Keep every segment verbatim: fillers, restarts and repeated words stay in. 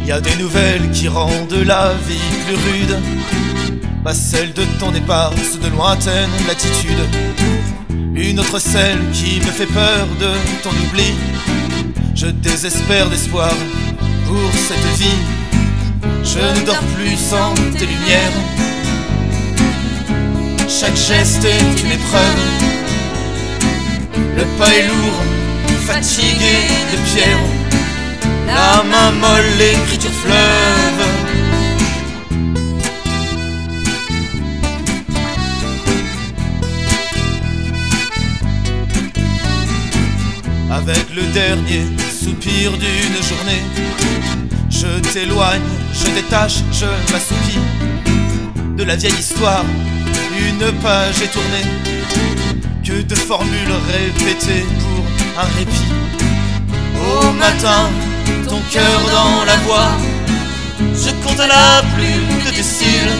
Y a des nouvelles qui rendent la vie plus rude, pas celle de ton départ, ceux de lointaine latitude. Une autre celle qui me fait peur de ton oubli. Je désespère d'espoir pour cette vie. Je ne dors plus sans tes lumières. Chaque geste est une épreuve. Le pas est lourd, fatigué de pierre. La main molle, l'écriture fleuve. Avec le dernier soupir d'une journée, je t'éloigne, je détache, je m'assoupis de la vieille histoire. Une page est tournée, que de formules répétées pour un répit. Au matin, ton cœur dans la voix, je compte à la plume de tes cils.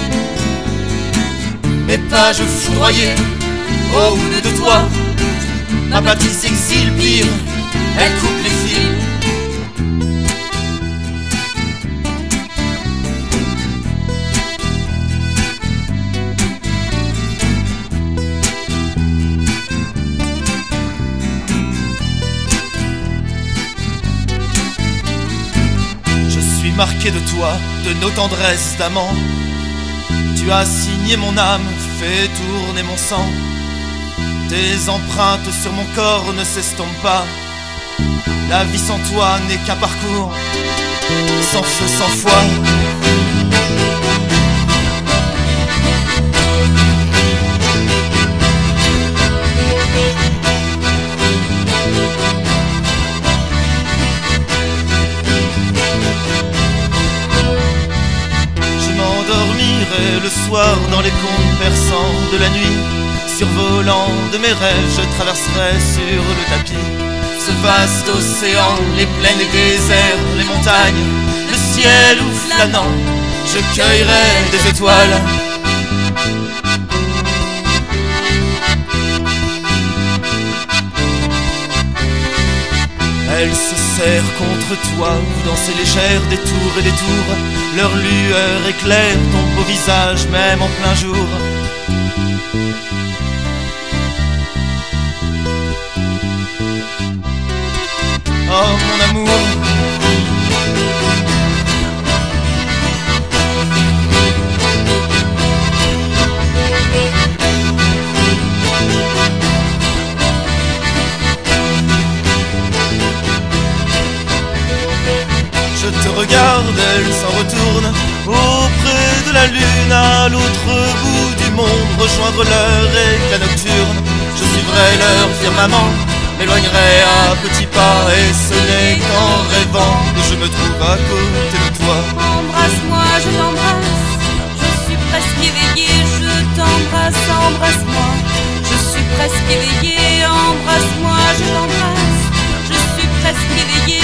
Mes pages foudroyées au bout de toi, ma patrie s'exile pire, elle coupe les fils. Je suis marqué de toi, de nos tendresses d'amants. Tu as signé mon âme, fait tourner mon sang. Tes empreintes sur mon corps ne s'estompent pas. La vie sans toi n'est qu'un parcours sans feu, sans foi. Je m'endormirai le soir dans les contes perçants de la nuit. Survolant de mes rêves, je traverserai sur le tapis ce vaste océan, les plaines, les déserts, les montagnes, le ciel où flânant, je cueillerai des étoiles. Elles se serrent contre toi, vous dansez légère des tours et des tours. Leur lueur éclaire ton beau visage, même en plein jour. Oh mon amour, je te regarde, elle s'en retourne auprès de la lune, à l'autre bout du monde, rejoindre l'heure éclat nocturne. Je suivrai leur firmament, m'éloignerai à petits pas, et ce n'est qu'en rêvant que je me trouve à côté de toi. Embrasse-moi, je t'embrasse, je suis presque éveillée, je t'embrasse, embrasse-moi. Je suis presque éveillée, embrasse-moi, je t'embrasse, je suis presque éveillée.